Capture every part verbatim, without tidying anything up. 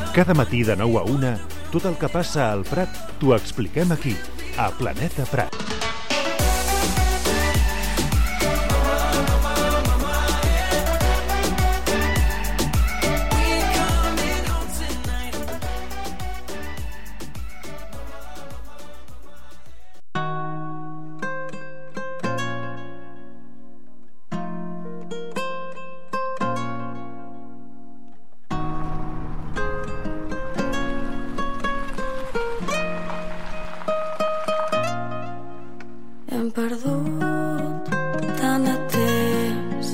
Cada matí de nou a una, tot el que passa al Prat t'ho expliquem aquí, a Planeta Prat. Hem perdut tant de temps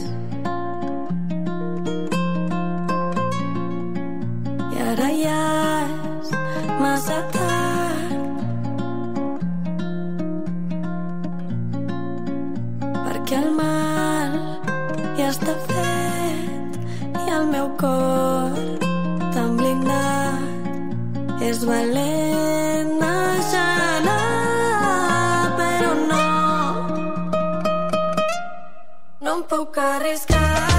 i ara ja és massa tard, perquè el mal ja està fet i el meu cor tan blindat és valent deixar anar. No em puc arriscar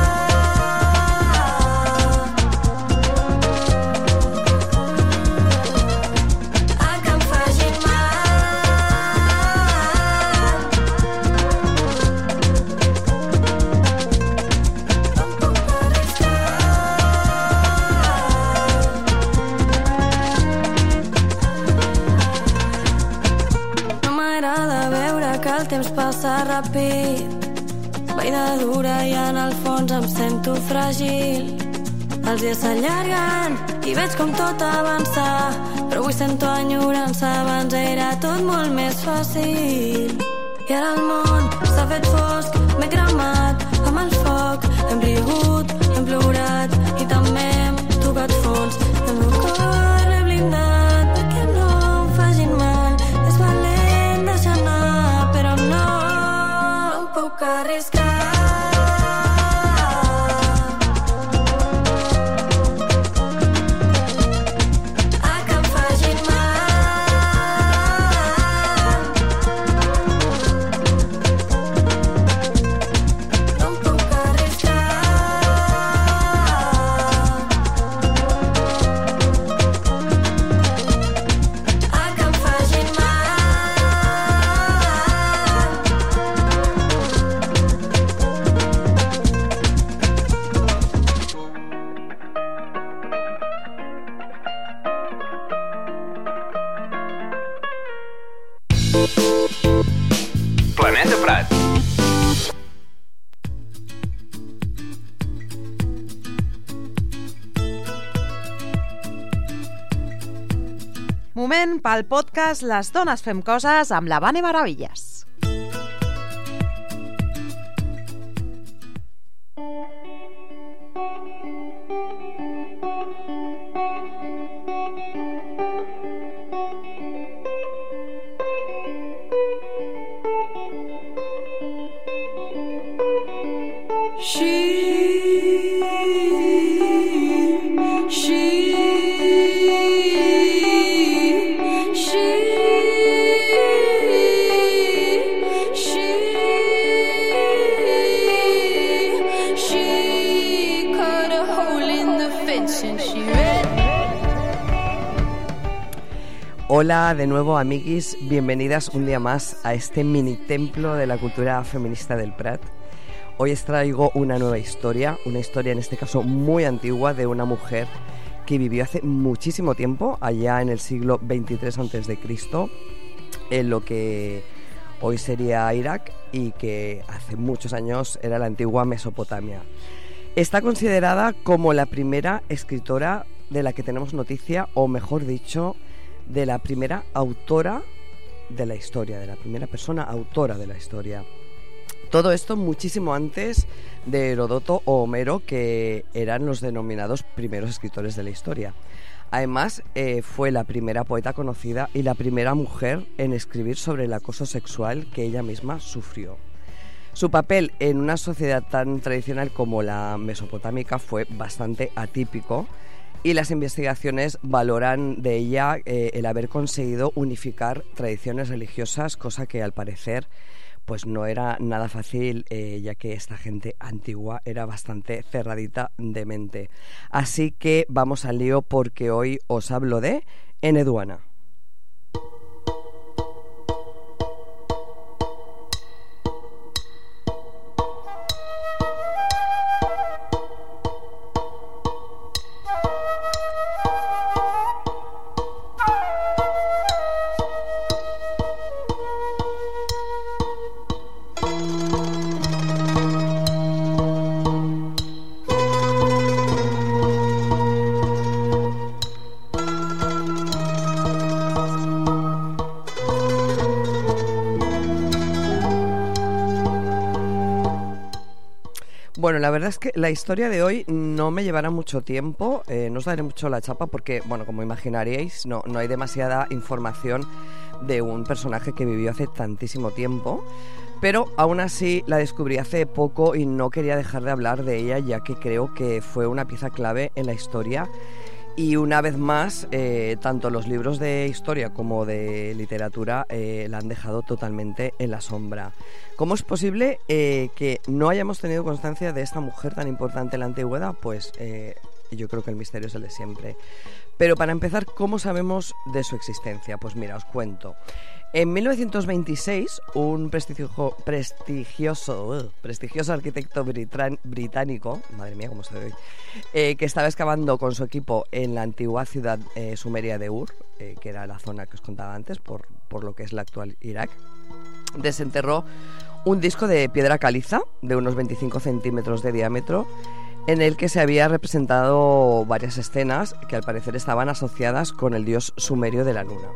a que em facin mal. No em puc arriscar. No m'agrada veure que el temps passa ràpid. Vida dura i en el fons em sento fràgil. Els dies s'allarguen i veig com tot avança, però avui sento enyorança. Abans era tot molt més fàcil i ara el món s'ha fet fosc. M'he cremat amb el foc, hem rigut, hem plorat i també hem tocat fons. El meu cor he blindat perquè no em facin mal. És valent deixar anar, però no, no em puc arriscar. Planeta Prat. Moment pel podcast Les dones fem coses amb la Vane Maravillas. Hola de nuevo, amiguis, bienvenidas un día más a este mini templo de la cultura feminista del Prat. Hoy os traigo una nueva historia, una historia en este caso muy antigua de una mujer que vivió hace muchísimo tiempo, allá en el siglo veintitrés antes de Cristo, en lo que hoy sería Irak y que hace muchos años era la antigua Mesopotamia. Está considerada como la primera escritora de la que tenemos noticia, o mejor dicho, de la primera autora de la historia, de la primera persona autora de la historia. Todo esto muchísimo antes de Heródoto o Homero, que eran los denominados primeros escritores de la historia. Además, eh, fue la primera poeta conocida y la primera mujer en escribir sobre el acoso sexual que ella misma sufrió. Su papel en una sociedad tan tradicional como la mesopotámica fue bastante atípico, y las investigaciones valoran de ella eh, el haber conseguido unificar tradiciones religiosas, cosa que al parecer pues no era nada fácil, eh, ya que esta gente antigua era bastante cerradita de mente. Así que vamos al lío, porque hoy os hablo de Eneduana. Bueno, la verdad es que la historia de hoy no me llevará mucho tiempo, eh, no os daré mucho la chapa porque, bueno, como imaginaríais, no, no hay demasiada información de un personaje que vivió hace tantísimo tiempo, pero aún así la descubrí hace poco y no quería dejar de hablar de ella, ya que creo que fue una pieza clave en la historia. Y una vez más, eh, tanto los libros de historia como de literatura eh, la han dejado totalmente en la sombra. ¿Cómo es posible eh, que no hayamos tenido constancia de esta mujer tan importante en la antigüedad? Pues eh, yo creo que el misterio es el de siempre. Pero para empezar, ¿cómo sabemos de su existencia? Pues mira, os cuento. En mil novecientos veintiséis, un prestigio, prestigioso, uh, prestigioso arquitecto britán, británico, madre mía cómo estoy hoy, eh, que estaba excavando con su equipo en la antigua ciudad eh, sumeria de Ur, eh, que era la zona que os contaba antes, por, por lo que es la actual Irak, desenterró un disco de piedra caliza de unos veinticinco centímetros de diámetro, en el que se había representado varias escenas que al parecer estaban asociadas con el dios sumerio de la luna.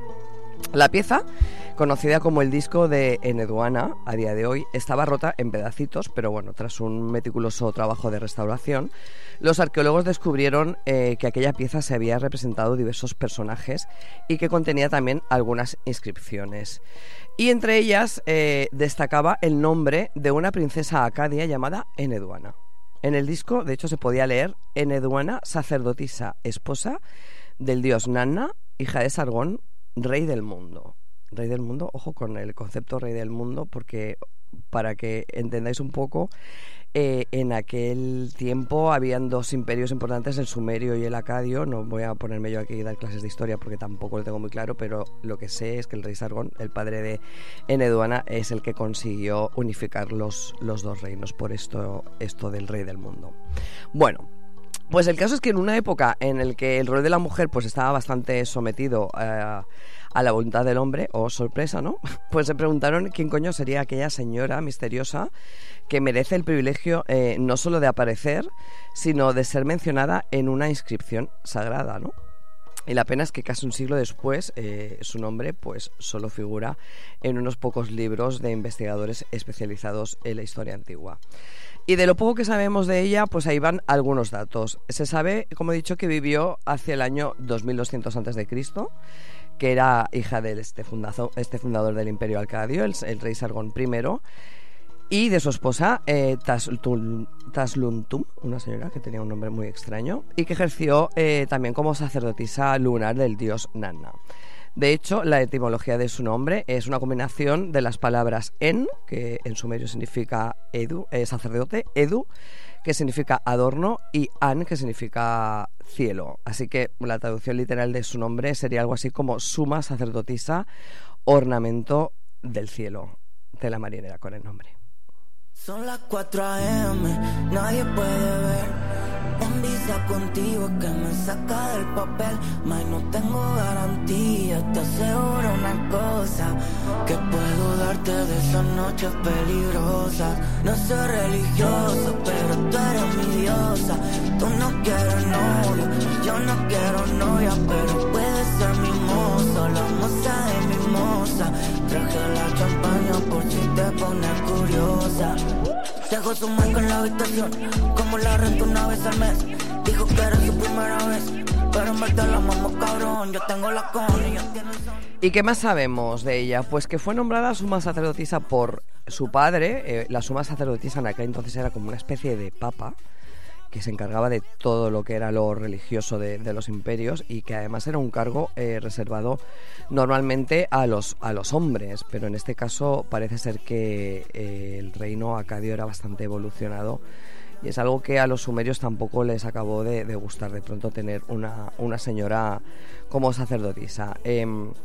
La pieza, conocida como el disco de Eneduana a día de hoy, estaba rota en pedacitos, pero bueno, tras un meticuloso trabajo de restauración, los arqueólogos descubrieron eh, que aquella pieza se había representado diversos personajes y que contenía también algunas inscripciones. Y entre ellas eh, destacaba el nombre de una princesa acadia llamada Eneduana. En el disco, de hecho, se podía leer: Eneduana, sacerdotisa, esposa del dios Nanna, hija de Sargón, rey del mundo. Rey del mundo, ojo con el concepto rey del mundo, porque para que entendáis un poco, eh, en aquel tiempo habían dos imperios importantes, el sumerio y el acadio. No voy a ponerme yo aquí a dar clases de historia porque tampoco lo tengo muy claro, pero lo que sé es que el rey Sargón, el padre de Eneduana, es el que consiguió unificar los, los dos reinos, por esto, esto del rey del mundo. Bueno, pues el caso es que en una época en la que el rol de la mujer pues estaba bastante sometido a, a la voluntad del hombre, oh sorpresa, ¿no? Pues se preguntaron quién coño sería aquella señora misteriosa que merece el privilegio eh, no solo de aparecer, sino de ser mencionada en una inscripción sagrada, ¿no? Y la pena es que casi un siglo después eh, su nombre pues solo figura en unos pocos libros de investigadores especializados en la historia antigua. Y de lo poco que sabemos de ella, pues ahí van algunos datos. Se sabe, como he dicho, que vivió hacia el año dos mil doscientos antes de Cristo, que era hija de este, fundazo, este fundador del Imperio Acadio, el, el rey Sargón primero, y de su esposa eh, Tasluntum, una señora que tenía un nombre muy extraño, y que ejerció eh, también como sacerdotisa lunar del dios Nanna. De hecho, la etimología de su nombre es una combinación de las palabras en, que en sumerio significa edu, eh, sacerdote, edu, que significa adorno, y an, que significa cielo. Así que la traducción literal de su nombre sería algo así como suma sacerdotisa, ornamento del cielo, de la marinera con el nombre. Son las cuatro a eme, nadie puede ver. Envidia contigo que me saca del papel. May, no tengo garantía, te aseguro una cosa, que puedo darte de esas noches peligrosas. No soy religioso, pero tú eres mi diosa. Tú no quieres novio, yo no quiero novia, pero puedes ser mi mozo, la moza de mi moza. Traje la champaña por si te pones curiosa. Dejó su marca en la habitación, como la renta una vez al mes. Dijo que era su primera vez, pero en verdad la mamó cabrón. Yo tengo la con y ella tiene el son. ¿Y qué más sabemos de ella? Pues que fue nombrada suma sacerdotisa por su padre. Eh, la suma sacerdotisa en aquel entonces era como una especie de papa. que se encargaba de todo lo que era lo religioso de, de los imperios y que además era un cargo eh, reservado normalmente a los, a los hombres, pero en este caso parece ser que eh, el reino acadio era bastante evolucionado y es algo que a los sumerios tampoco les acabó de, de gustar de pronto tener una, una señora como sacerdotisa. Eh,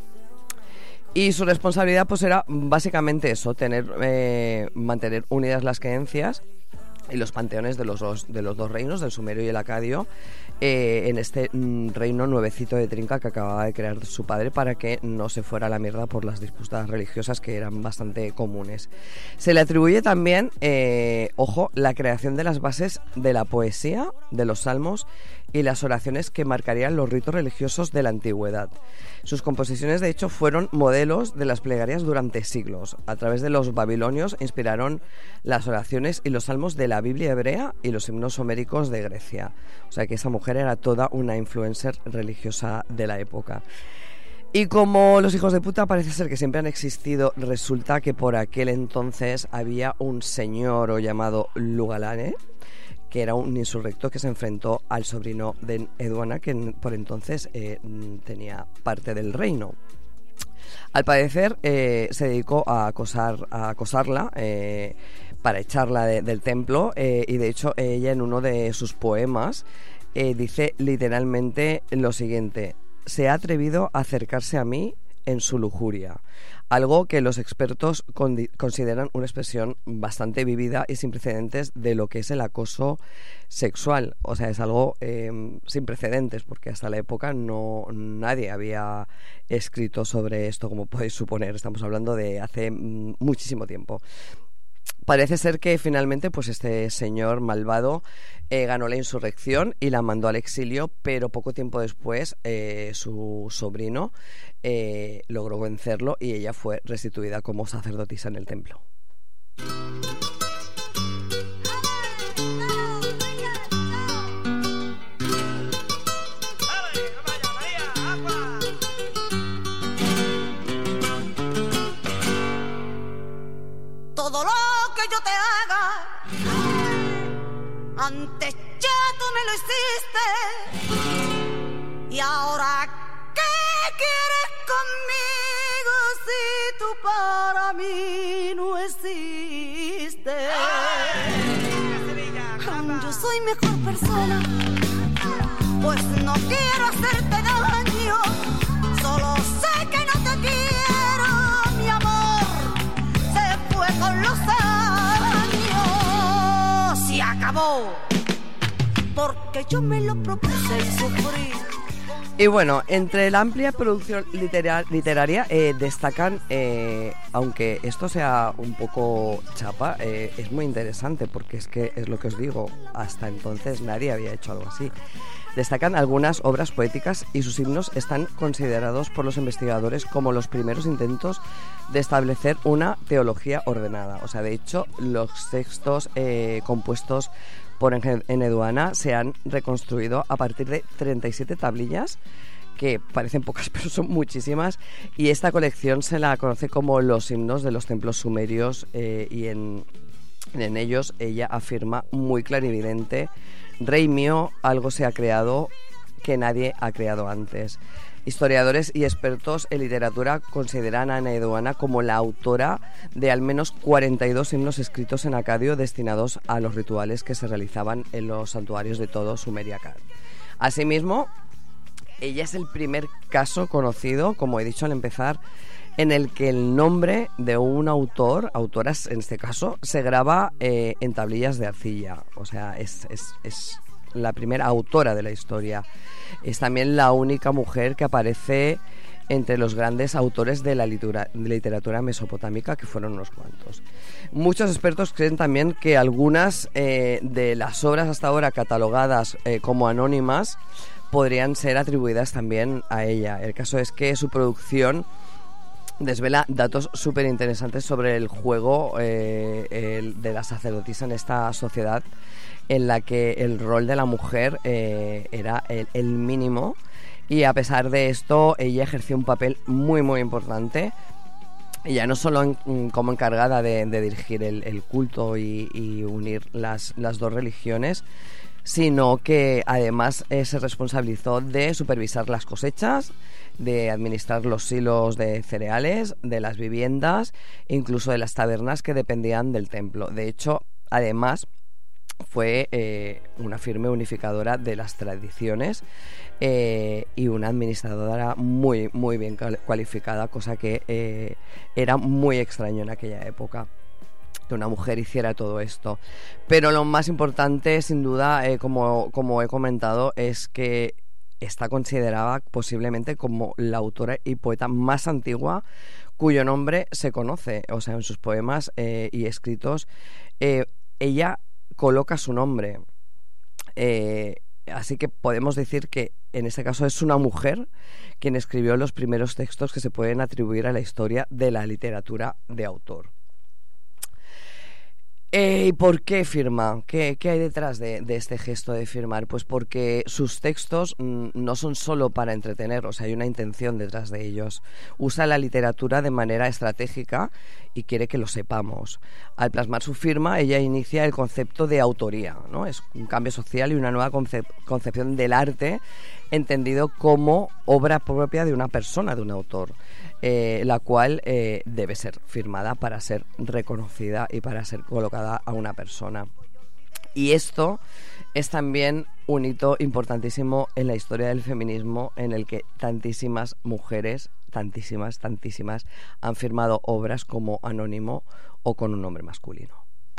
y su responsabilidad pues era básicamente eso, tener eh, mantener unidas las creencias y los panteones de los dos, de los dos reinos, del sumerio y el acadio, eh, en este mm, reino nuevecito de trinca que acababa de crear su padre para que no se fuera a la mierda por las disputas religiosas que eran bastante comunes. Se le atribuye también, eh, ojo, la creación de las bases de la poesía, de los salmos y las oraciones que marcarían los ritos religiosos de la antigüedad. Sus composiciones, de hecho, fueron modelos de las plegarias durante siglos. A través de los babilonios inspiraron las oraciones y los salmos de la Biblia hebrea y los himnos homéricos de Grecia. O sea que esa mujer era toda una influencer religiosa de la época. Y como los hijos de puta parece ser que siempre han existido, resulta que por aquel entonces había un señor llamado Lugalane, que era un insurrecto que se enfrentó al sobrino de Eduana, que por entonces eh, tenía parte del reino. Al parecer eh, se dedicó a, acosar, a acosarla eh, para echarla de, del templo eh, y de hecho ella en uno de sus poemas eh, dice literalmente lo siguiente: se ha atrevido a acercarse a mí en su lujuria, algo que los expertos con- consideran una expresión bastante vivida y sin precedentes de lo que es el acoso sexual. O sea, es algo eh, sin precedentes, porque hasta la época no nadie había escrito sobre esto, como podéis suponer. Estamos hablando de hace mm, muchísimo tiempo. Parece ser que finalmente pues este señor malvado eh, ganó la insurrección y la mandó al exilio, pero poco tiempo después eh, su sobrino eh, logró vencerlo y ella fue restituida como sacerdotisa en el templo. Todo lo que yo te haga, antes ya tú me lo hiciste. Y ahora, ¿qué quieres conmigo si tú para mí no existes? Yo soy mejor persona, pues no quiero hacerte daño. Solo sé que no te quiero, mi amor. Se fue con los años, se acabó, porque yo me lo propuse y sufrí. Y bueno, entre la amplia producción literar- literaria eh, destacan, eh, aunque esto sea un poco chapa, eh, es muy interesante porque es que es lo que os digo, hasta entonces nadie había hecho algo así. Destacan algunas obras poéticas y sus himnos están considerados por los investigadores como los primeros intentos de establecer una teología ordenada. O sea, de hecho, los textos eh, compuestos por Enheduanna se han reconstruido a partir de treinta y siete tablillas, que parecen pocas pero son muchísimas, y esta colección se la conoce como los himnos de los templos sumerios eh, y en, en ellos ella afirma muy clarividente: Rey mío, algo se ha creado que nadie ha creado antes. Historiadores y expertos en literatura consideran a Enheduanna como la autora de al menos cuarenta y dos himnos escritos en acadio destinados a los rituales que se realizaban en los santuarios de todo Sumeria-Akkad. Asimismo, ella es el primer caso conocido, como he dicho al empezar, en el que el nombre de un autor, autoras en este caso, se graba eh, en tablillas de arcilla. O sea, es, es, es la primera autora de la historia. Es también la única mujer que aparece entre los grandes autores de la literatura, de literatura mesopotámica, que fueron unos cuantos. Muchos expertos creen también que algunas eh, de las obras hasta ahora catalogadas eh, como anónimas podrían ser atribuidas también a ella. El caso es que su producción desvela datos súper interesantes sobre el juego eh, el de la sacerdotisa en esta sociedad en la que el rol de la mujer eh, era el, el mínimo, y a pesar de esto ella ejerció un papel muy muy importante, ya no solo en, como encargada de, de dirigir el, el culto y, y unir las, las dos religiones, sino que además eh, se responsabilizó de supervisar las cosechas, de administrar los silos de cereales, de las viviendas, incluso de las tabernas que dependían del templo. De hecho, además, fue eh, una firme unificadora de las tradiciones eh, y una administradora muy, muy bien cualificada, cosa que eh, era muy extraño en aquella época, que una mujer hiciera todo esto. Pero lo más importante, sin duda, eh, como, como he comentado, es que está considerada posiblemente como la autora y poeta más antigua cuyo nombre se conoce. O sea, en sus poemas eh, y escritos, eh, ella coloca su nombre. Eh, así que podemos decir que en este caso es una mujer quien escribió los primeros textos que se pueden atribuir a la historia de la literatura de autor. Eh, ¿Y por qué firma? ¿Qué, qué hay detrás de, de este gesto de firmar? Pues porque sus textos mm, no son solo para entretener, o sea, hay una intención detrás de ellos. Usa la literatura de manera estratégica y quiere que lo sepamos. Al plasmar su firma, ella inicia el concepto de autoría, ¿no? Es un cambio social y una nueva concep- concepción del arte entendido como obra propia de una persona, de un autor. Eh, la cual eh, debe ser firmada para ser reconocida y para ser colocada a una persona. Y esto es también un hito importantísimo en la historia del feminismo, en el que tantísimas mujeres, tantísimas, tantísimas, han firmado obras como anónimo o con un nombre masculino.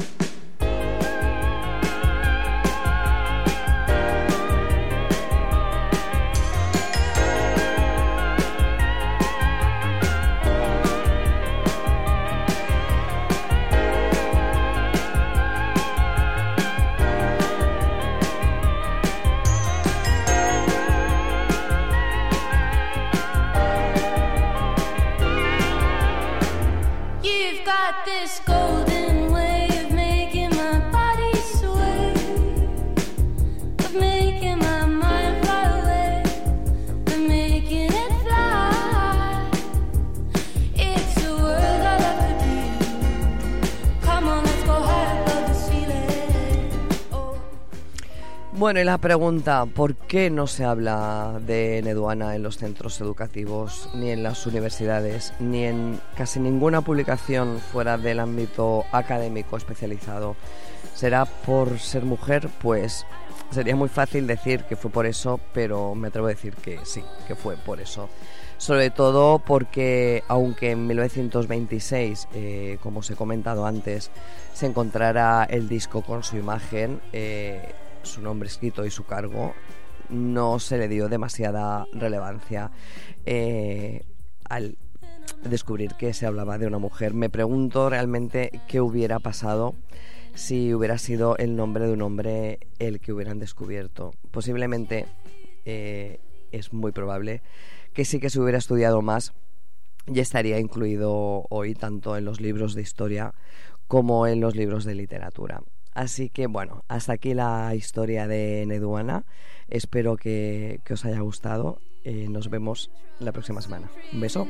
This golden way of making my body sway, of making my mind fly away, of making it fly. It's a world I love to do. Come on, let's go high above the ceiling. Oh. Bueno, y la pregunta, ¿por qué no se habla de Neduana en los centros educativos, ni en las universidades, ni en casi ninguna publicación fuera del ámbito académico especializado? ¿Será por ser mujer? Pues sería muy fácil decir que fue por eso, pero me atrevo a decir que sí, que fue por eso. Sobre todo porque, aunque en mil novecientos veintiséis, eh, como os he comentado antes, se encontrara el disco con su imagen, eh, su nombre escrito y su cargo, no se le dio demasiada relevancia eh, al descubrir que se hablaba de una mujer. Me pregunto realmente qué hubiera pasado si hubiera sido el nombre de un hombre el que hubieran descubierto. Posiblemente eh, es muy probable que sí que se hubiera estudiado más y estaría incluido hoy tanto en los libros de historia como en los libros de literatura. Así que bueno, hasta aquí la historia de Neduana. Espero que, que os haya gustado. Eh, nos vemos la próxima semana. Un beso.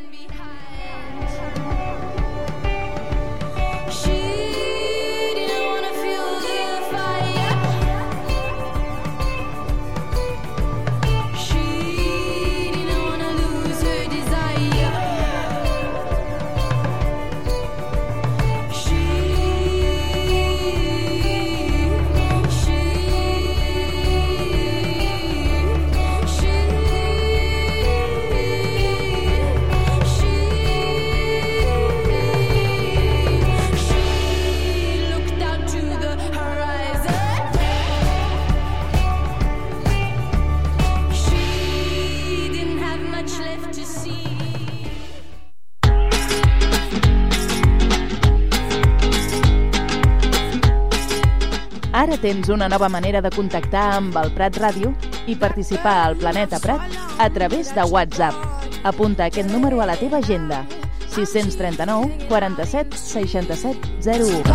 Ara tens una nova manera de contactar amb el Prat Ràdio i participar al Planeta Prat a través de WhatsApp. Apunta aquest número a la teva agenda: sis cents trenta-nou quaranta-set seixanta-set zero u.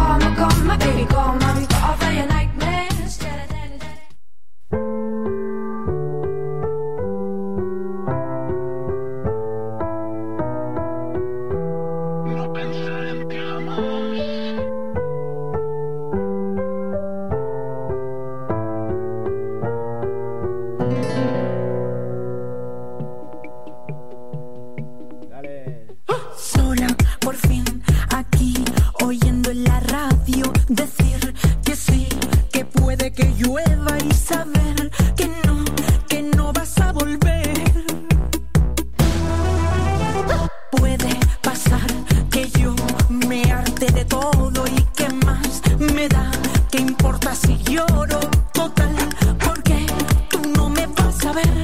puede que llueva y saber que no, que no vas a volver. Puede pasar que yo me harte de todo y que más me da, ¿qué importa si lloro? Total, porque tú no me vas a ver.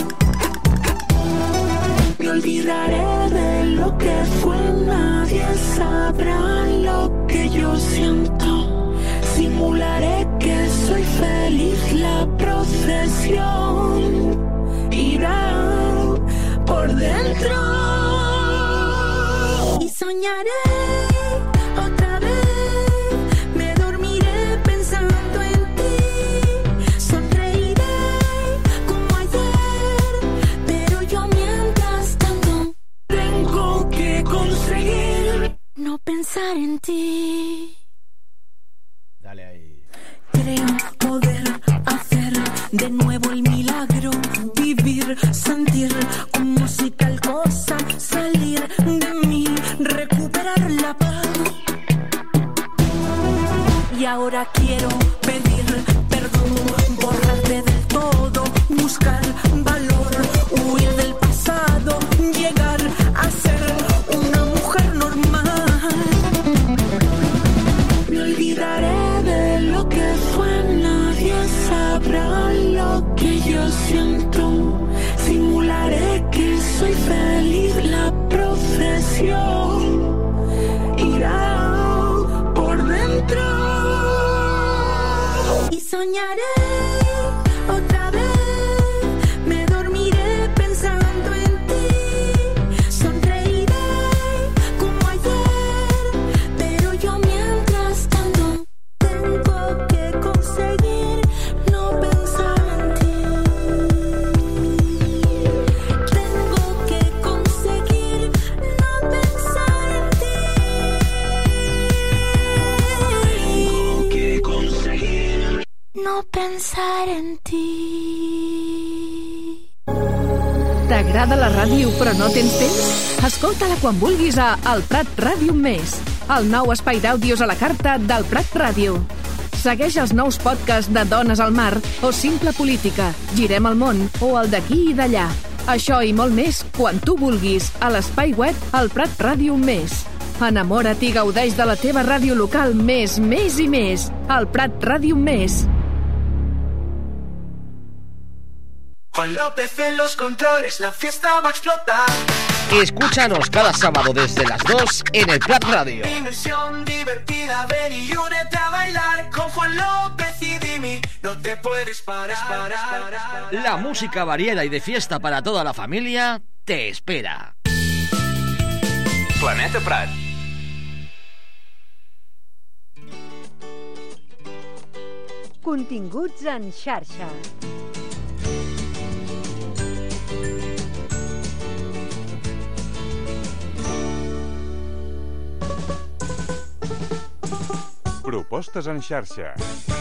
Me olvidaré de lo que fue, nadie sabrá lo que yo siento. Simularé que soy feliz, la procesión irá por dentro. Y soñaré otra vez, me dormiré pensando en ti. Sonreiré como ayer, pero yo mientras tanto tengo que conseguir no pensar en ti. Dale ahí. Creo poder hacer de nuevo el milagro, vivir, sentir con musical cosa, salir de mí, recuperar la paz. Y ahora quiero pedir perdón, borrarte del todo, buscar valor, huir del pasado, llegar a ser una mujer normal. Me olvidaré de lo que fue, nadie sabrá lo que yo siento. Simularé que soy feliz, la procesión irá por dentro. Y soñaré otra vez, me dormiré pensando en ti. Sonreiré como ayer, pero yo mientras tanto tengo que conseguir no pensar en ti. Tengo que conseguir no pensar en ti. Tengo que conseguir no pensar en ti. T'agrada la ràdio però no tens temps? Escolta-la quan vulguis a El Prat Ràdio Més, el nou espai d'àudios a la carta del Prat Ràdio. Segueix els nous podcasts de Dones al Mar o Simple Política, Girem el món o el d'aquí i d'allà. Això i molt més quan tu vulguis a l'espai web El Prat Ràdio Més. Enamora't i gaudeix de la teva ràdio local més, més i més. El Prat Ràdio Més. Juan López en los controles, la fiesta va a explotar. Escúchanos cada sábado desde las dos en el Prat Radio. Dimensión divertida, ven y únete a bailar con Juan López y Dimi. No te puedes parar, parar, parar. La música variada y de fiesta para toda la familia te espera. Planeta Prat. Continguts en xarxa. Propostes en xarxa.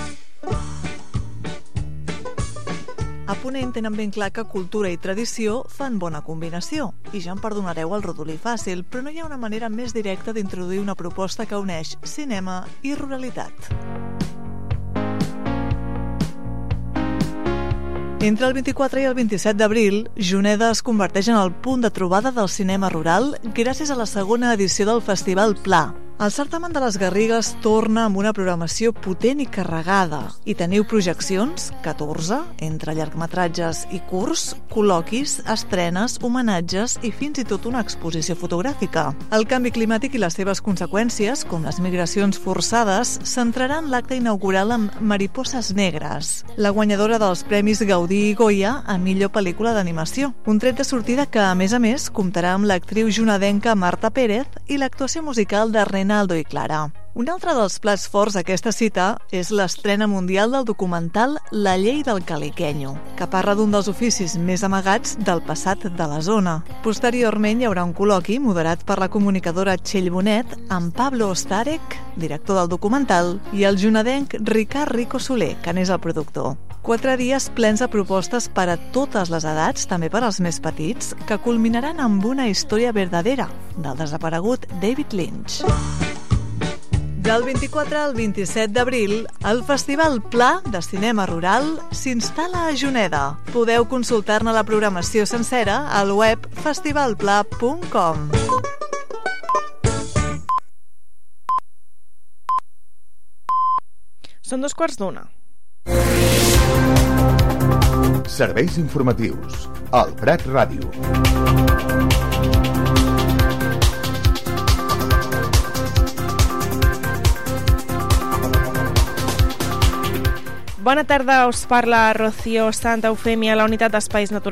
A Ponent tenen ben clar que cultura i tradició fan bona combinació, i ja em perdonareu el rodolí fàcil, però no hi ha una manera més directa d'introduir una proposta que uneix cinema i ruralitat. Entre el vint-i-quatre i el vint-i-set d'abril, Juneda es converteix en el punt de trobada del cinema rural gràcies a la segona edició del Festival Pla. El certamen de les Garrigues torna amb una programació potent i carregada. I teniu projeccions, catorze, entre llargmetratges i curts, col·loquis, estrenes, homenatges i fins i tot una exposició fotogràfica. El canvi climàtic i les seves conseqüències, com les migracions forçades, centraran l'acte inaugural amb Mariposas Negres, la guanyadora dels Premis Gaudí i Goya a millor pel·lícula d'animació. Un tret de sortida que, a més a més, comptarà amb l'actriu junadenca Marta Pérez i l'actuació musical de Reinaldo i Clara. Un altre dels plats forts d'aquesta cita és l'estrena mundial del documental La llei del caliquenyo, que parla d'un dels oficis més amagats del passat de la zona. Posteriorment hi haurà un col·loqui moderat per la comunicadora Txell Bonet amb Pablo Ostarek, director del documental, i el junadenc Ricard Rico Soler, que n'és el productor. Quatre dies plens de propostes per a totes les edats, també per als més petits, que culminaran amb una història verdadera del desaparegut David Lynch. Del vint-i-quatre al vint-i-set d'abril, el Festival Pla de Cinema Rural s'instal·la a Juneda. Podeu consultar-ne la programació sencera al web festivalpla punt com. Són dos quarts d'una. Serveis informatius. Al Prat Ràdio. Bona tarda, us parla Rocío Santa Eufèmia, la unitat d'Espais Naturals